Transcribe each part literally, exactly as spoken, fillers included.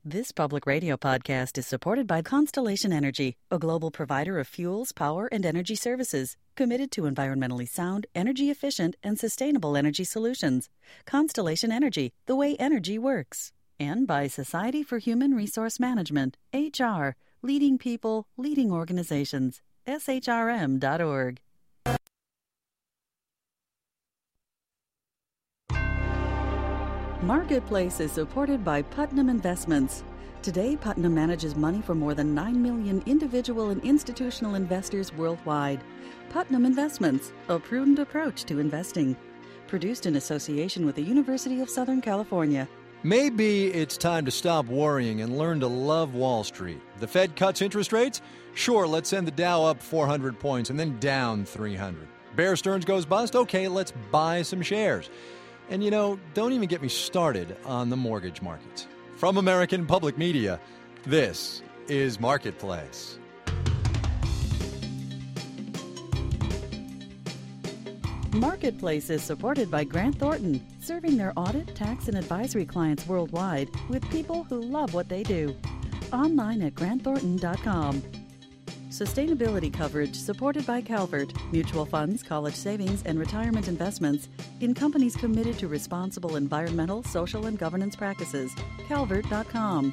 This public radio podcast is supported by Constellation Energy, a global provider of fuels, power, and energy services, committed to environmentally sound, energy-efficient, and sustainable energy solutions. Constellation Energy, the way energy works. And by Society for Human Resource Management, H R, leading people, leading organizations, S H R M dot org. Marketplace is supported by Putnam Investments. Today, Putnam manages money for more than nine million individual and institutional investors worldwide. Putnam Investments, a prudent approach to investing. Produced in association with the University of Southern California. Maybe it's time to stop worrying and learn to love Wall Street. The Fed cuts interest rates? Sure, let's send the Dow up four hundred points and then down three hundred. Bear Stearns goes bust? Okay, let's buy some shares. And, you know, don't even get me started on the mortgage markets. From American Public Media, this is Marketplace. Marketplace is supported by Grant Thornton, serving their audit, tax, and advisory clients worldwide with people who love what they do. Online at grant thornton dot com. Sustainability coverage supported by Calvert, mutual funds, college savings, and retirement investments in companies committed to responsible environmental, social, and governance practices. calvert dot com.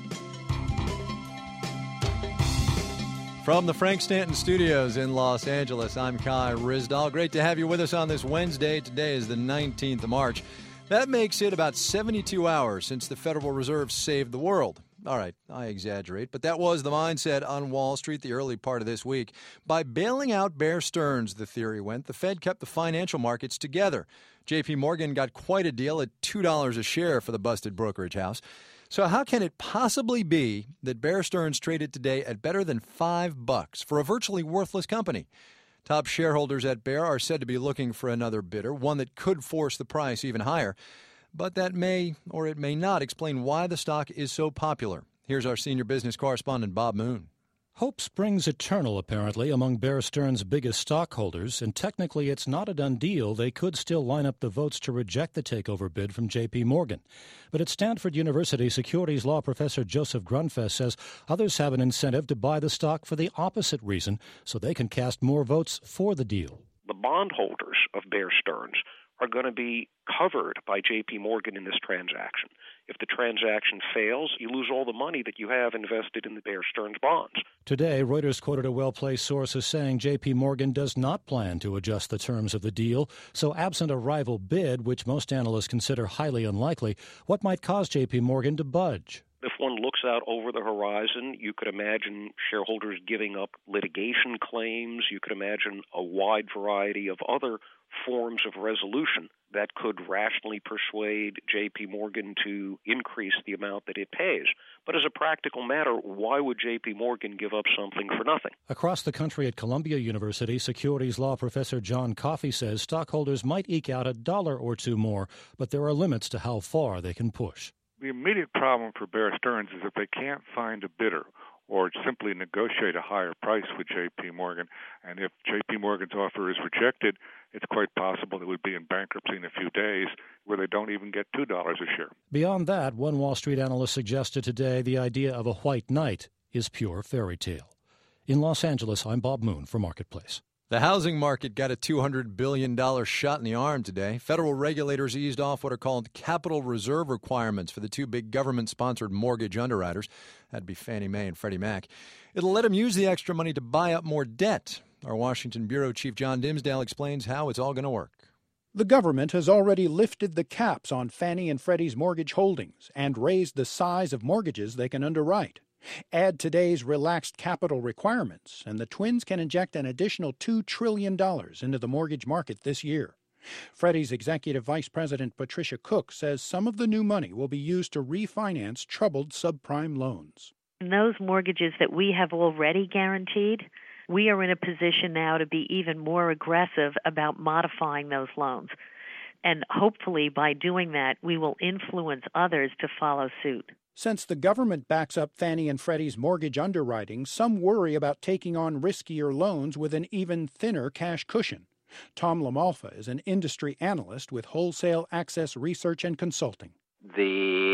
From the Frank Stanton Studios in Los Angeles, I'm Kai Ryssdal. Great to have you with us on this Wednesday. Today is the nineteenth of March. That makes it about seventy-two hours since the Federal Reserve saved the world. All right, I exaggerate, but that was the mindset on Wall Street the early part of this week. By bailing out Bear Stearns, the theory went, the Fed kept the financial markets together. J P Morgan got quite a deal at two dollars a share for the busted brokerage house. So how can it possibly be that Bear Stearns traded today at better than five bucks for a virtually worthless company? Top shareholders at Bear are said to be looking for another bidder, one that could force the price even higher. But that may or it may not explain why the stock is so popular. Here's our senior business correspondent, Bob Moon. Hope springs eternal, apparently, among Bear Stearns' biggest stockholders, and technically it's not a done deal. They could still line up the votes to reject the takeover bid from J P Morgan. But at Stanford University, securities law professor Joseph Grunfest says others have an incentive to buy the stock for the opposite reason, so they can cast more votes for the deal. The bondholders of Bear Stearns are going to be covered by J P Morgan in this transaction. If the transaction fails, you lose all the money that you have invested in the Bear Stearns bonds. Today, Reuters quoted a well-placed source as saying J P Morgan does not plan to adjust the terms of the deal. So absent a rival bid, which most analysts consider highly unlikely, what might cause J P Morgan to budge? If one looks out over the horizon, you could imagine shareholders giving up litigation claims. You could imagine a wide variety of other forms of resolution that could rationally persuade J P Morgan to increase the amount that it pays. But as a practical matter, why would J P Morgan give up something for nothing? Across the country at Columbia University, securities law professor John Coffey says stockholders might eke out a dollar or two more, but there are limits to how far they can push. The immediate problem for Bear Stearns is that they can't find a bidder or simply negotiate a higher price with J P Morgan. And if J P Morgan's offer is rejected, it's quite possible it would be in bankruptcy in a few days where they don't even get two dollars a share. Beyond that, one Wall Street analyst suggested today the idea of a white knight is pure fairy tale. In Los Angeles, I'm Bob Moon for Marketplace. The housing market got a two hundred billion dollars shot in the arm today. Federal regulators eased off what are called capital reserve requirements for the two big government-sponsored mortgage underwriters. That'd be Fannie Mae and Freddie Mac. It'll let them use the extra money to buy up more debt. Our Washington Bureau Chief John Dimsdale explains how it's all going to work. The government has already lifted the caps on Fannie and Freddie's mortgage holdings and raised the size of mortgages they can underwrite. Add today's relaxed capital requirements, and the twins can inject an additional two trillion dollars into the mortgage market this year. Freddie's Executive Vice President Patricia Cook says some of the new money will be used to refinance troubled subprime loans. And those mortgages that we have already guaranteed, we are in a position now to be even more aggressive about modifying those loans. And hopefully by doing that, we will influence others to follow suit. Since the government backs up Fannie and Freddie's mortgage underwriting, some worry about taking on riskier loans with an even thinner cash cushion. Tom Lamalfa is an industry analyst with Wholesale Access Research and Consulting. The edge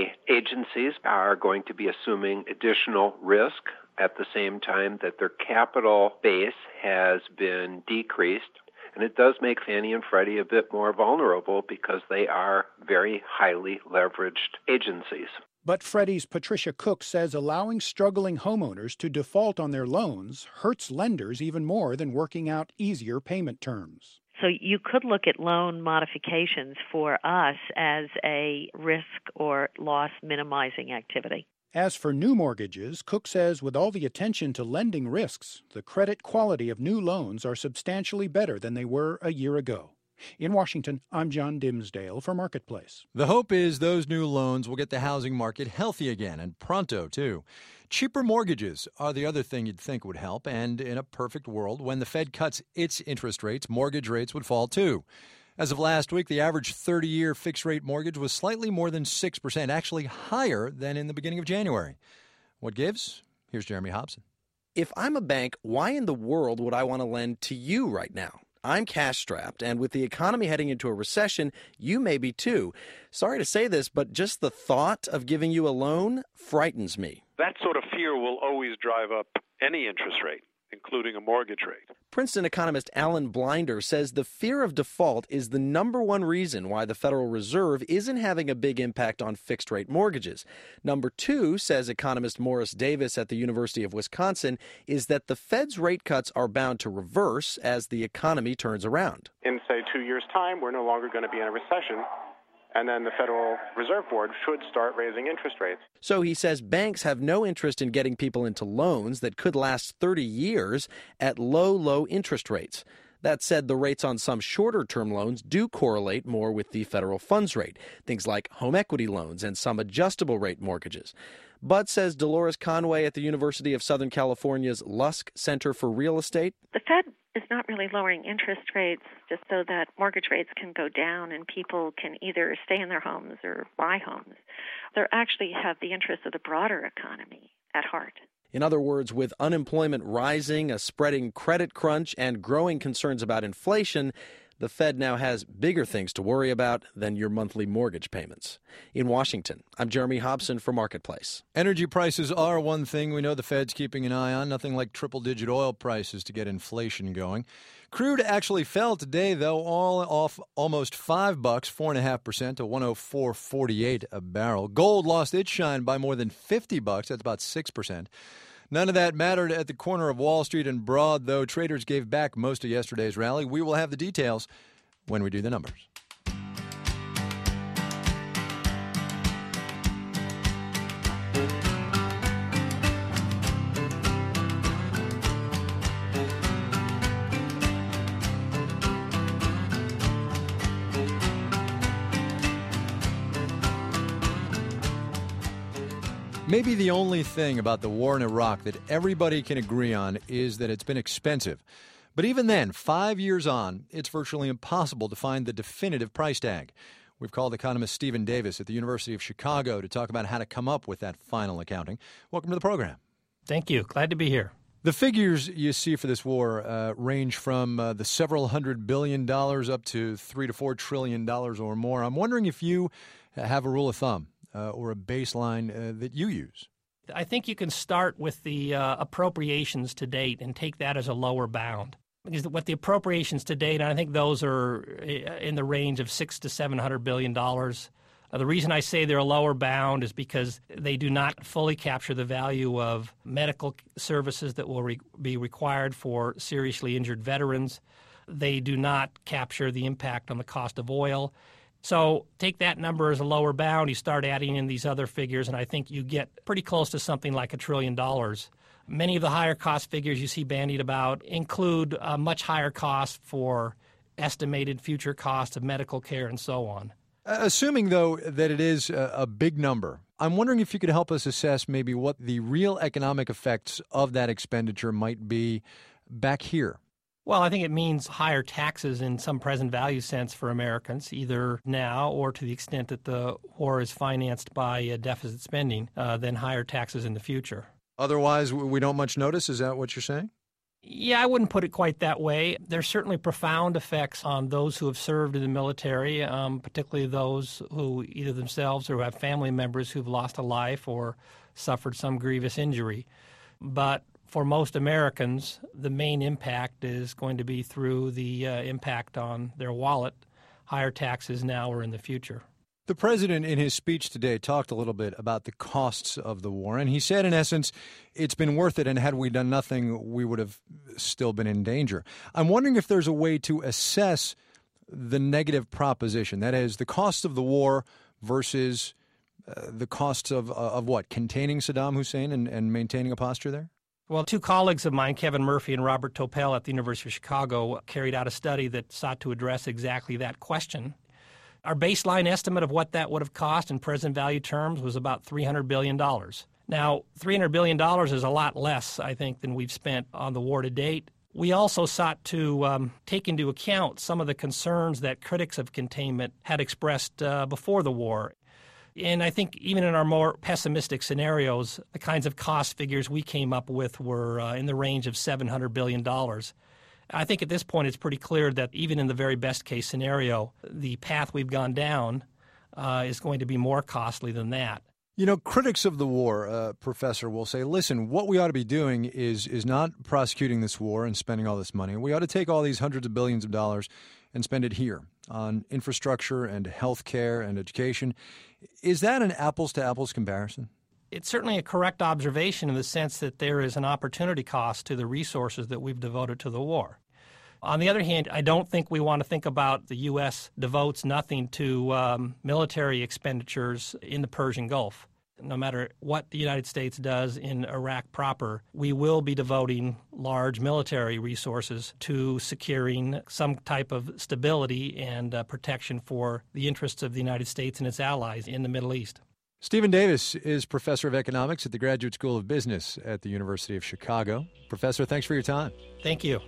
agencies are going to be assuming additional risk at the same time that their capital base has been decreased. And it does make Fannie and Freddie a bit more vulnerable because they are very highly leveraged agencies. But Freddie's Patricia Cook says allowing struggling homeowners to default on their loans hurts lenders even more than working out easier payment terms. So you could look at loan modifications for us as a risk or loss minimizing activity. As for new mortgages, Cook says with all the attention to lending risks, the credit quality of new loans are substantially better than they were a year ago. In Washington, I'm John Dimsdale for Marketplace. The hope is those new loans will get the housing market healthy again, and pronto, too. Cheaper mortgages are the other thing you'd think would help, and in a perfect world, when the Fed cuts its interest rates, mortgage rates would fall, too. As of last week, the average thirty-year fixed-rate mortgage was slightly more than six percent, actually higher than in the beginning of January. What gives? Here's Jeremy Hobson. If I'm a bank, why in the world would I want to lend to you right now? I'm cash-strapped, and with the economy heading into a recession, you may be too. Sorry to say this, but just the thought of giving you a loan frightens me. That sort of fear will always drive up any interest rate, including a mortgage rate. Princeton economist Alan Blinder says the fear of default is the number one reason why the Federal Reserve isn't having a big impact on fixed-rate mortgages. Number two, says economist Morris Davis at the University of Wisconsin, is that the Fed's rate cuts are bound to reverse as the economy turns around. In, say, two years' time, we're no longer going to be in a recession. And then the Federal Reserve Board should start raising interest rates. So he says banks have no interest in getting people into loans that could last thirty years at low, low interest rates. That said, the rates on some shorter-term loans do correlate more with the federal funds rate, things like home equity loans and some adjustable-rate mortgages. But, says Dolores Conway at the University of Southern California's Lusk Center for Real Estate, the Fed is not really lowering interest rates just so that mortgage rates can go down and people can either stay in their homes or buy homes. They actually have the interest of the broader economy at heart. In other words, with unemployment rising, a spreading credit crunch, and growing concerns about inflation, the Fed now has bigger things to worry about than your monthly mortgage payments. In Washington, I'm Jeremy Hobson for Marketplace. Energy prices are one thing we know the Fed's keeping an eye on. Nothing like triple-digit oil prices to get inflation going. Crude actually fell today, though, all off almost five bucks, four and a half percent to one oh four forty-eight a barrel. Gold lost its shine by more than fifty bucks. That's about six percent. None of that mattered at the corner of Wall Street and Broad, though traders gave back most of yesterday's rally. We will have the details when we do the numbers. Maybe the only thing about the war in Iraq that everybody can agree on is that it's been expensive. But even then, five years on, it's virtually impossible to find the definitive price tag. We've called economist Stephen Davis at the University of Chicago to talk about how to come up with that final accounting. Welcome to the program. Thank you. Glad to be here. The figures you see for this war uh, range from uh, the several hundred billion dollars up to three to four trillion dollars or more. I'm wondering if you have a rule of thumb. Uh, or a baseline uh, that you use? I think you can start with the uh, appropriations to date and take that as a lower bound. Because what the appropriations to date, and I think those are in the range of six to seven hundred billion dollars. Uh, the reason I say they're a lower bound is because they do not fully capture the value of medical services that will re- be required for seriously injured veterans. They do not capture the impact on the cost of oil. So take that number as a lower bound, you start adding in these other figures, and I think you get pretty close to something like a trillion dollars. Many of the higher cost figures you see bandied about include a much higher cost for estimated future costs of medical care and so on. Uh, assuming, though, that it is a, a big number, I'm wondering if you could help us assess maybe what the real economic effects of that expenditure might be back here. Well, I think it means higher taxes in some present value sense for Americans, either now or to the extent that the war is financed by uh, deficit spending, uh, then higher taxes in the future. Otherwise, we don't much notice? Is that what you're saying? Yeah, I wouldn't put it quite that way. There's certainly profound effects on those who have served in the military, um, particularly those who either themselves or who have family members who've lost a life or suffered some grievous injury. But for most Americans, the main impact is going to be through the uh, impact on their wallet, higher taxes now or in the future. The president, in his speech today, talked a little bit about the costs of the war, and he said, in essence, it's been worth it, and had we done nothing, we would have still been in danger. I'm wondering if there's a way to assess the negative proposition, that is, the cost of the war versus uh, the costs of, uh, of what, containing Saddam Hussein and, and maintaining a posture there? Well, two colleagues of mine, Kevin Murphy and Robert Topel at the University of Chicago, carried out a study that sought to address exactly that question. Our baseline estimate of what that would have cost in present value terms was about three hundred billion dollars. Now, three hundred billion dollars is a lot less, I think, than we've spent on the war to date. We also sought to um, take into account some of the concerns that critics of containment had expressed uh, before the war. And I think even in our more pessimistic scenarios, the kinds of cost figures we came up with were uh, in the range of seven hundred billion dollars. I think at this point it's pretty clear that even in the very best case scenario, the path we've gone down uh, is going to be more costly than that. You know, critics of the war, uh, Professor, will say, listen, what we ought to be doing is is not prosecuting this war and spending all this money. We ought to take all these hundreds of billions of dollars and spend it here on infrastructure and health care and education. Is that an apples-to-apples comparison? It's certainly a correct observation in the sense that there is an opportunity cost to the resources that we've devoted to the war. On the other hand, I don't think we want to think about the U S devotes nothing to um, military expenditures in the Persian Gulf. No matter what the United States does in Iraq proper, we will be devoting large military resources to securing some type of stability and uh, protection for the interests of the United States and its allies in the Middle East. Stephen Davis is professor of economics at the Graduate School of Business at the University of Chicago. Professor, thanks for your time. Thank you.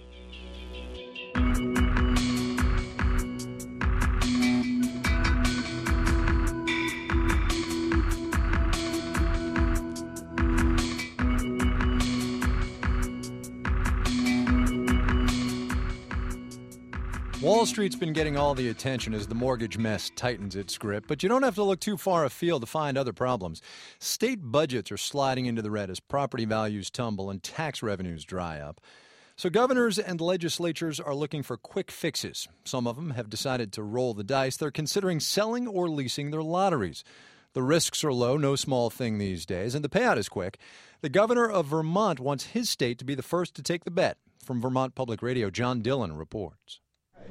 Wall Street's been getting all the attention as the mortgage mess tightens its grip, but you don't have to look too far afield to find other problems. State budgets are sliding into the red as property values tumble and tax revenues dry up. So governors and legislatures are looking for quick fixes. Some of them have decided to roll the dice. They're considering selling or leasing their lotteries. The risks are low, no small thing these days, and the payout is quick. The governor of Vermont wants his state to be the first to take the bet. From Vermont Public Radio, John Dillon reports.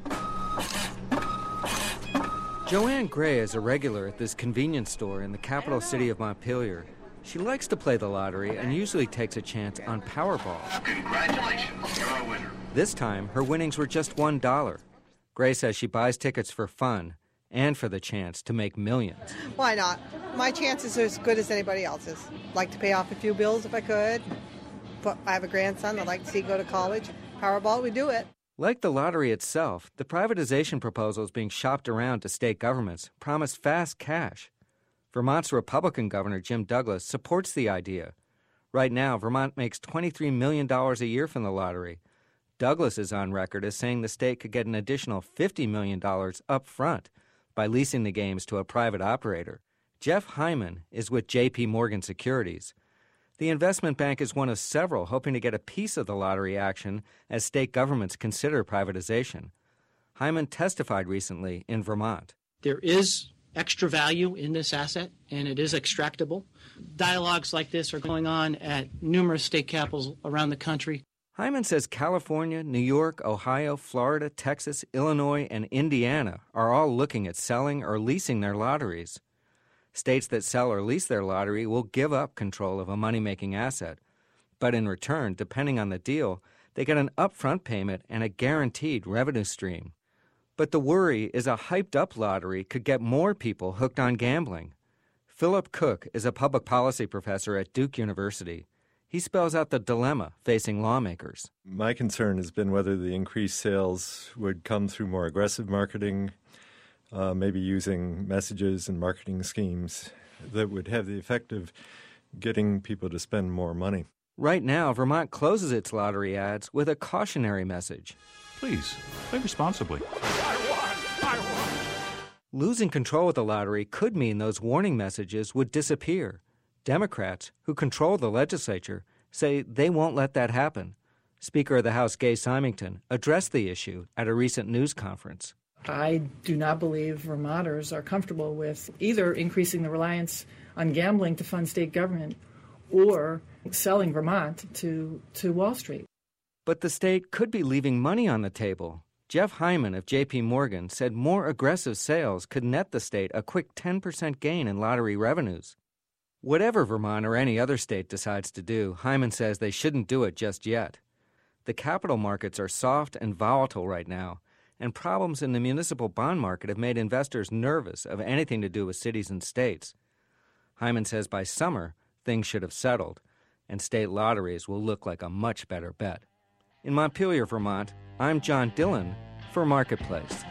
Joanne Gray is a regular at this convenience store in the capital city of Montpelier. She likes to play the lottery and usually takes a chance on Powerball. Congratulations, you're a winner. This time, her winnings were just one dollar. Gray says she buys tickets for fun and for the chance to make millions. Why not? My chances are as good as anybody else's. Like to pay off a few bills if I could. But I have a grandson I'd like to see go to college. Powerball, we do it. Like the lottery itself, the privatization proposals being shopped around to state governments promise fast cash. Vermont's Republican Governor Jim Douglas supports the idea. Right now, Vermont makes twenty-three million dollars a year from the lottery. Douglas is on record as saying the state could get an additional fifty million dollars up front by leasing the games to a private operator. Jeff Hyman is with J P Morgan Securities. The investment bank is one of several hoping to get a piece of the lottery action as state governments consider privatization. Hyman testified recently in Vermont. There is extra value in this asset, and it is extractable. Dialogues like this are going on at numerous state capitals around the country. Hyman says California, New York, Ohio, Florida, Texas, Illinois, and Indiana are all looking at selling or leasing their lotteries. States that sell or lease their lottery will give up control of a money-making asset. But in return, depending on the deal, they get an upfront payment and a guaranteed revenue stream. But the worry is a hyped-up lottery could get more people hooked on gambling. Philip Cook is a public policy professor at Duke University. He spells out the dilemma facing lawmakers. My concern has been whether the increased sales would come through more aggressive marketing, Uh, maybe using messages and marketing schemes that would have the effect of getting people to spend more money. Right now, Vermont closes its lottery ads with a cautionary message. Please, play responsibly. Losing control of the lottery could mean those warning messages would disappear. Democrats, who control the legislature, say they won't let that happen. Speaker of the House Gay Symington addressed the issue at a recent news conference. I do not believe Vermonters are comfortable with either increasing the reliance on gambling to fund state government or selling Vermont to, to Wall Street. But the state could be leaving money on the table. Jeff Hyman of J P Morgan said more aggressive sales could net the state a quick ten percent gain in lottery revenues. Whatever Vermont or any other state decides to do, Hyman says they shouldn't do it just yet. The capital markets are soft and volatile right now, and problems in the municipal bond market have made investors nervous of anything to do with cities and states. Hyman says by summer, things should have settled, and state lotteries will look like a much better bet. In Montpelier, Vermont, I'm John Dillon for Marketplace.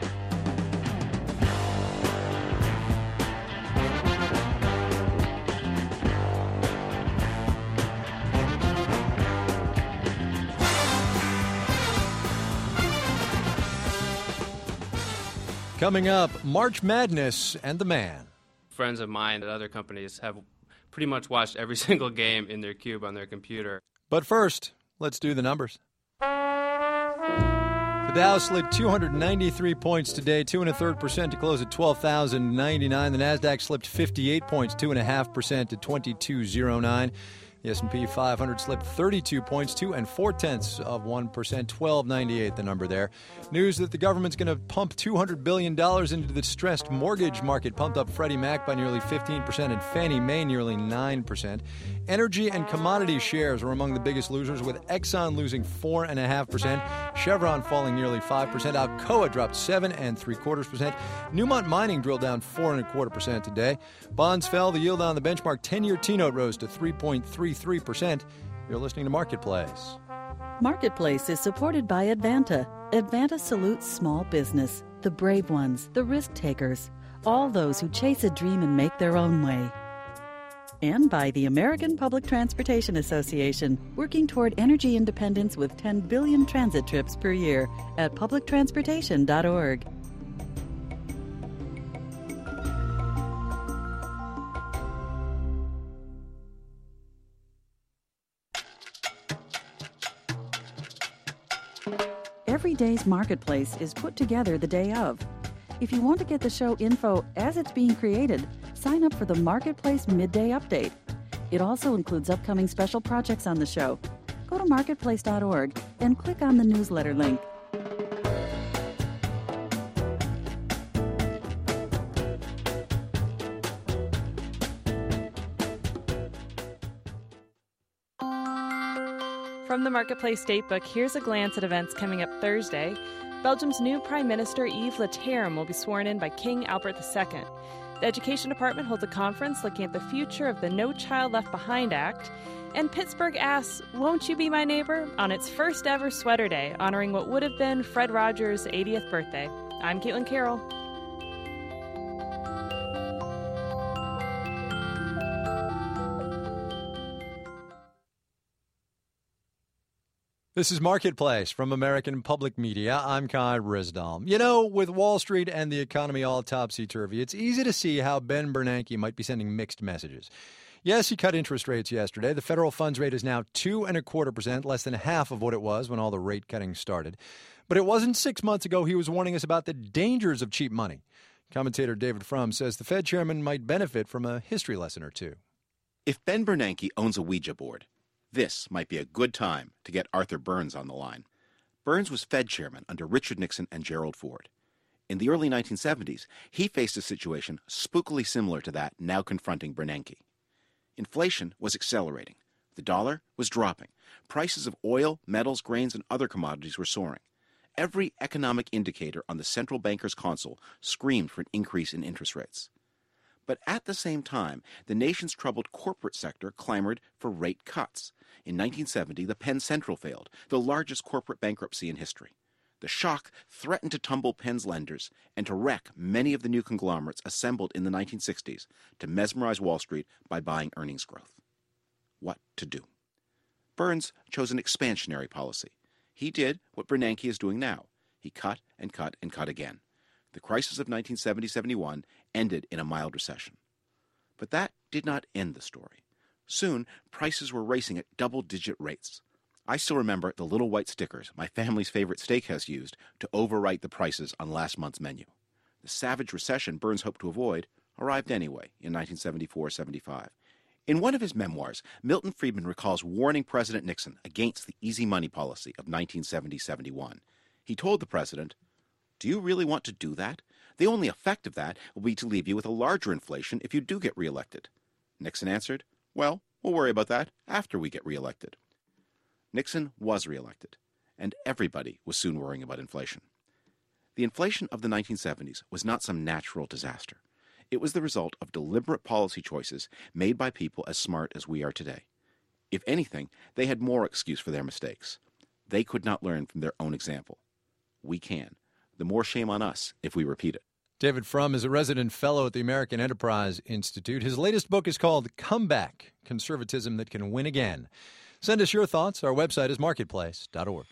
Coming up, March Madness and the man. Friends of mine at other companies have pretty much watched every single game in their cube on their computer. But first, let's do the numbers. The Dow slid two hundred ninety-three points today, two and a third percent to close at twelve thousand ninety-nine. The Nasdaq slipped fifty-eight points, two and a half percent to twenty-two oh nine. The S and P five hundred slipped thirty-two points, two and four tenths of one percent, twelve ninety-eight the number there. News that the government's going to pump two hundred billion dollars into the distressed mortgage market pumped up Freddie Mac by nearly fifteen percent and Fannie Mae nearly nine percent. Energy and commodity shares were among the biggest losers, with Exxon losing four point five percent, Chevron falling nearly five percent, Alcoa dropped seven and three quarters percent, Newmont Mining drilled down four and a quarter percent today. Bonds fell, the yield on the benchmark ten-year T-note rose to three point three three percent. You're listening to Marketplace. Marketplace is supported by Advanta. Advanta salutes small business, the brave ones, the risk takers, all those who chase a dream and make their own way. And by the American Public Transportation Association, working toward energy independence with ten billion transit trips per year at public transportation dot org. Every day's Marketplace is put together the day of. If you want to get the show info as it's being created, sign up for the Marketplace Midday Update. It also includes upcoming special projects on the show. Go to marketplace dot org and click on the newsletter link. From the Marketplace Datebook, here's a glance at events coming up Thursday. Belgium's new Prime Minister Yves Leterme will be sworn in by King Albert the Second. The Education Department holds a conference looking at the future of the No Child Left Behind Act. And Pittsburgh asks, "Won't you be my neighbor?" on its first ever Sweater Day, honoring what would have been Fred Rogers' eightieth birthday. I'm Caitlin Carroll. This is Marketplace from American Public Media. I'm Kai Risdal. You know, with Wall Street and the economy all topsy-turvy, it's easy to see how Ben Bernanke might be sending mixed messages. Yes, he cut interest rates yesterday. The federal funds rate is now two and a quarter percent, less than half of what it was when all the rate cutting started. But it wasn't six months ago he was warning us about the dangers of cheap money. Commentator David Frum says the Fed chairman might benefit from a history lesson or two. If Ben Bernanke owns a Ouija board, this might be a good time to get Arthur Burns on the line. Burns was Fed chairman under Richard Nixon and Gerald Ford. In the early nineteen seventies, he faced a situation spookily similar to that now confronting Bernanke. Inflation was accelerating. The dollar was dropping. Prices of oil, metals, grains, and other commodities were soaring. Every economic indicator on the central banker's console screamed for an increase in interest rates. But at the same time, the nation's troubled corporate sector clamored for rate cuts. In nineteen seventy, the Penn Central failed, the largest corporate bankruptcy in history. The shock threatened to tumble Penn's lenders and to wreck many of the new conglomerates assembled in the nineteen sixties to mesmerize Wall Street by buying earnings growth. What to do? Burns chose an expansionary policy. He did what Bernanke is doing now. He cut and cut and cut again. The crisis of nineteen seventy seventy-one ended in a mild recession. But that did not end the story. Soon, prices were racing at double-digit rates. I still remember the little white stickers my family's favorite steakhouse used to overwrite the prices on last month's menu. The savage recession Burns hoped to avoid arrived anyway in nineteen seventy-four seventy-five. In one of his memoirs, Milton Friedman recalls warning President Nixon against the easy money policy of nineteen seventy seventy-one. He told the president, "Do you really want to do that? The only effect of that will be to leave you with a larger inflation if you do get reelected." Nixon answered, "Well, we'll worry about that after we get reelected." Nixon was reelected, and everybody was soon worrying about inflation. The inflation of the nineteen seventies was not some natural disaster. It was the result of deliberate policy choices made by people as smart as we are today. If anything, they had more excuse for their mistakes. They could not learn from their own example. We can. The more shame on us if we repeat it. David Frum is a resident fellow at the American Enterprise Institute. His latest book is called Comeback: Conservatism That Can Win Again. Send us your thoughts. Our website is marketplace dot org.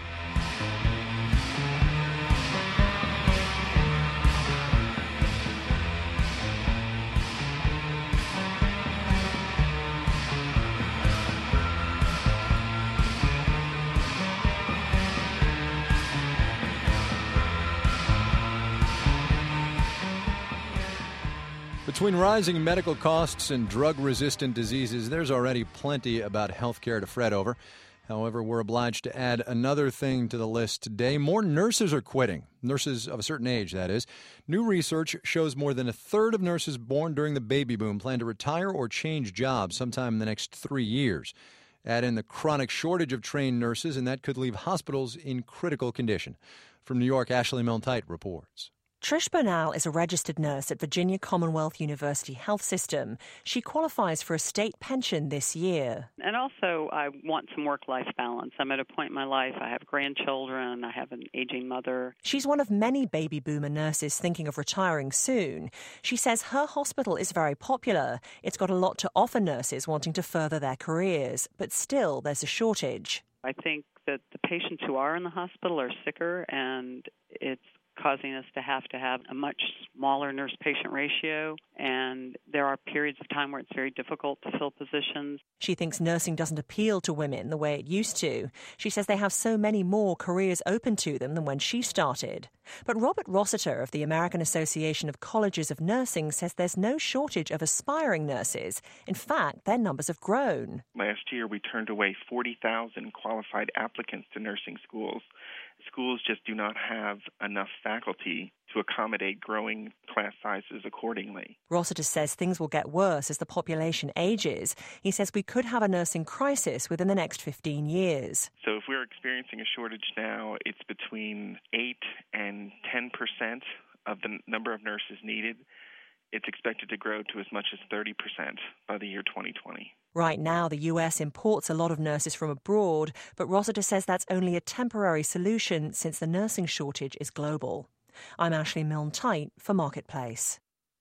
Between rising medical costs and drug-resistant diseases, there's already plenty about health care to fret over. However, we're obliged to add another thing to the list today. More nurses are quitting. Nurses of a certain age, that is. New research shows more than a third of nurses born during the baby boom plan to retire or change jobs sometime in the next three years. Add in the chronic shortage of trained nurses, and that could leave hospitals in critical condition. From New York, Ashley Milne-Tite reports. Trish Bernal is a registered nurse at Virginia Commonwealth University Health System. She qualifies for a state pension this year. And also, I want some work-life balance. I'm at a point in my life, I have grandchildren, I have an aging mother. She's one of many baby boomer nurses thinking of retiring soon. She says her hospital is very popular. It's got a lot to offer nurses wanting to further their careers, but still there's a shortage. I think that the patients who are in the hospital are sicker, and it's causing us to have to have a much smaller nurse-patient ratio, and there are periods of time where it's very difficult to fill positions. She thinks nursing doesn't appeal to women the way it used to. She says they have so many more careers open to them than when she started. But Robert Rossiter of the American Association of Colleges of Nursing says there's no shortage of aspiring nurses. In fact, their numbers have grown. Last year, we turned away forty thousand qualified applicants to nursing schools. Schools just do not have enough faculty to accommodate growing class sizes accordingly. Rossiter says things will get worse as the population ages. He says we could have a nursing crisis within the next fifteen years. So if we're experiencing a shortage now, it's between eight and ten percent of the number of nurses needed. It's expected to grow to as much as thirty percent by the year twenty twenty. Right now, the U S imports a lot of nurses from abroad, but Rossiter says that's only a temporary solution since the nursing shortage is global. I'm Ashley Milne-Tite for Marketplace.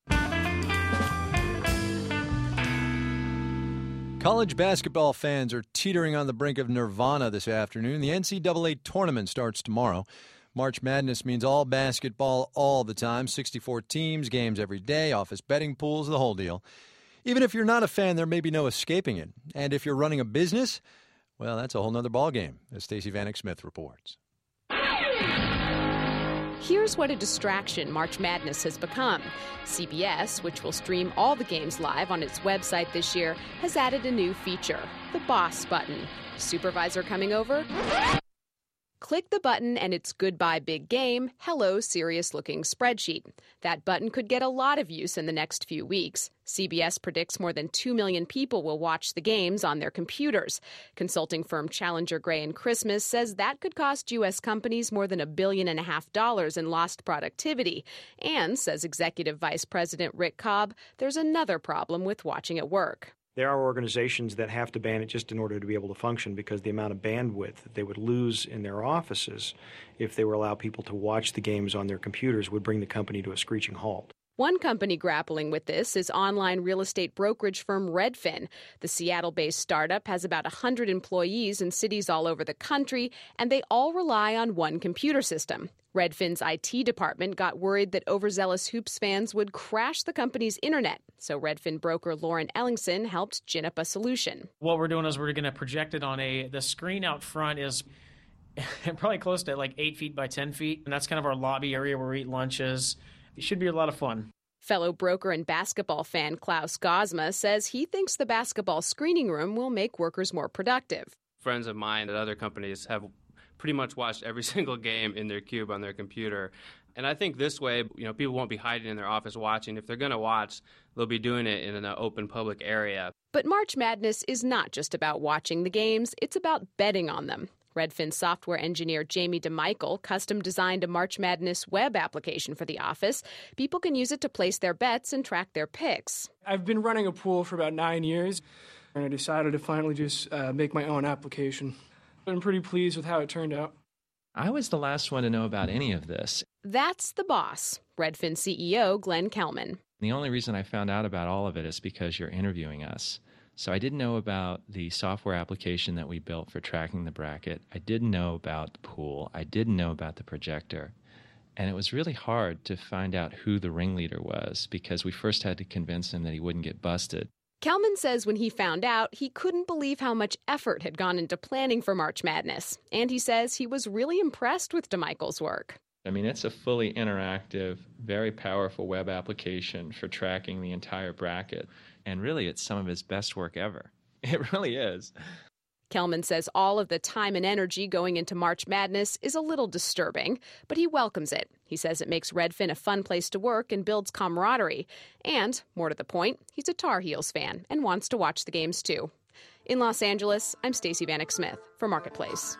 College basketball fans are teetering on the brink of nirvana this afternoon. The N C double A tournament starts tomorrow. March Madness means all basketball all the time, sixty-four teams, games every day, office betting pools, the whole deal. Even if you're not a fan, there may be no escaping it. And if you're running a business, well, that's a whole nother ballgame, as Stacey Vanek Smith reports. Here's what a distraction March Madness has become. C B S, which will stream all the games live on its website this year, has added a new feature, the boss button. Supervisor coming over? Click the button and it's goodbye big game, hello serious-looking spreadsheet. That button could get a lot of use in the next few weeks. C B S predicts more than two million people will watch the games on their computers. Consulting firm Challenger Gray and Christmas says that could cost U S companies more than a billion and a half dollars in lost productivity. And, says Executive Vice President Rick Cobb, there's another problem with watching at work. There are organizations that have to ban it just in order to be able to function because the amount of bandwidth that they would lose in their offices if they were allowed people to watch the games on their computers would bring the company to a screeching halt. One company grappling with this is online real estate brokerage firm Redfin. The Seattle-based startup has about one hundred employees in cities all over the country, and they all rely on one computer system. Redfin's I T department got worried that overzealous Hoops fans would crash the company's internet, so Redfin broker Lauren Ellingson helped gin up a solution. What we're doing is we're going to project it on a, the screen out front is probably close to like eight feet by ten feet, and that's kind of our lobby area where we eat lunches. It should be a lot of fun. Fellow broker and basketball fan Klaus Gosma says he thinks the basketball screening room will make workers more productive. Friends of mine at other companies have pretty much watched every single game in their cube on their computer. And I think this way, you know, people won't be hiding in their office watching. If they're going to watch, they'll be doing it in an open public area. But March Madness is not just about watching the games, it's about betting on them. Redfin software engineer Jamie DeMichael custom designed a March Madness web application for the office. People can use it to place their bets and track their picks. I've been running a pool for about nine years, and I decided to finally just uh, make my own application. I'm pretty pleased with how it turned out. I was the last one to know about any of this. That's the boss, Redfin C E O Glenn Kelman. The only reason I found out about all of it is because you're interviewing us. So I didn't know about the software application that we built for tracking the bracket. I didn't know about the pool. I didn't know about the projector. And it was really hard to find out who the ringleader was because we first had to convince him that he wouldn't get busted. Kelman says when he found out, he couldn't believe how much effort had gone into planning for March Madness. And he says he was really impressed with DeMichael's work. I mean, it's a fully interactive, very powerful web application for tracking the entire bracket. And really, it's some of his best work ever. It really is. Kelman says all of the time and energy going into March Madness is a little disturbing, but he welcomes it. He says it makes Redfin a fun place to work and builds camaraderie. And, more to the point, he's a Tar Heels fan and wants to watch the games too. In Los Angeles, I'm Stacey Vanek Smith for Marketplace.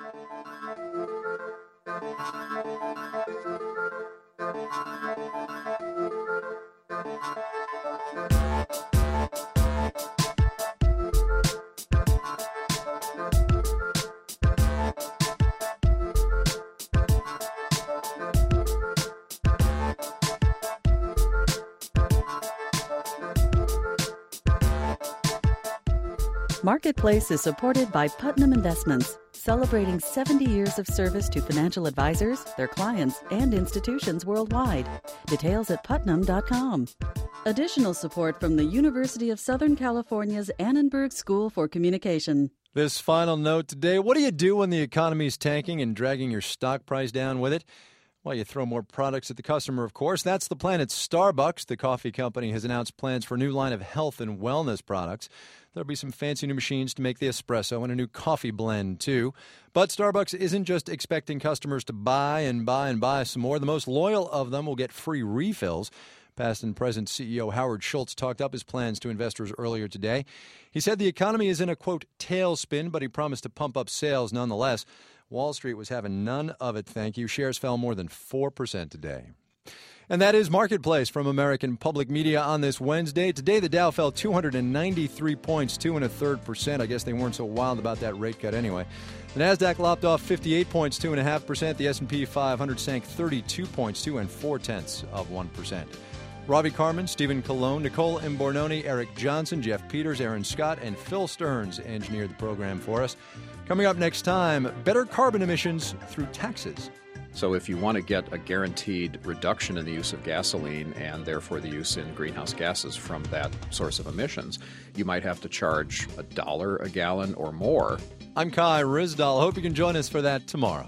Marketplace is supported by Putnam Investments, celebrating seventy years of service to financial advisors, their clients, and institutions worldwide. Details at putnam dot com. Additional support from the University of Southern California's Annenberg School for Communication. This final note today, what do you do when the economy is tanking and dragging your stock price down with it? Well, you throw more products at the customer, of course. That's the plan at Starbucks. The coffee company has announced plans for a new line of health and wellness products. There'll be some fancy new machines to make the espresso and a new coffee blend, too. But Starbucks isn't just expecting customers to buy and buy and buy some more. The most loyal of them will get free refills. Past and present C E O Howard Schultz talked up his plans to investors earlier today. He said the economy is in a, quote, tailspin, but he promised to pump up sales nonetheless. Wall Street was having none of it, thank you. Shares fell more than four percent today. And that is Marketplace from American Public Media on this Wednesday. Today, the Dow fell two hundred ninety-three points, two and a third percent. I guess they weren't so wild about that rate cut anyway. The Nasdaq lopped off fifty-eight points, two and a half percent. The S and P five hundred sank thirty-two points, two and four tenths of one percent. Ravi Carmen, Stephen Colon, Nicole Imbornoni, Eric Johnson, Jeff Peters, Aaron Scott, and Phil Stearns engineered the program for us. Coming up next time, better carbon emissions through taxes. So if you want to get a guaranteed reduction in the use of gasoline and therefore the use in greenhouse gases from that source of emissions, you might have to charge a dollar a gallon or more. I'm Kai Ryssdal. Hope you can join us for that tomorrow.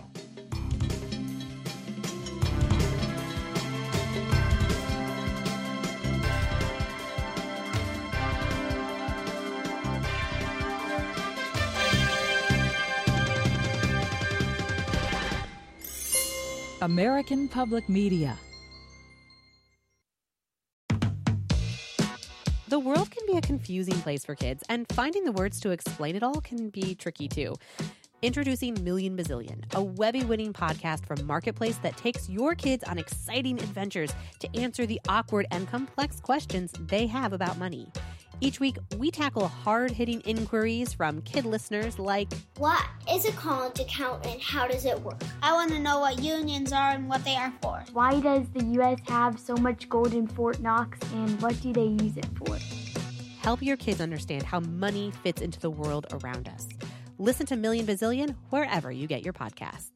American Public Media. The world can be a confusing place for kids, and finding the words to explain it all can be tricky too. Introducing Million Bazillion, a Webby-winning podcast from Marketplace that takes your kids on exciting adventures to answer the awkward and complex questions they have about money. Each week, we tackle hard-hitting inquiries from kid listeners like, what is a college account and how does it work? I want to know what unions are and what they are for. Why does the U S have so much gold in Fort Knox and what do they use it for? Help your kids understand how money fits into the world around us. Listen to Million Bazillion wherever you get your podcasts.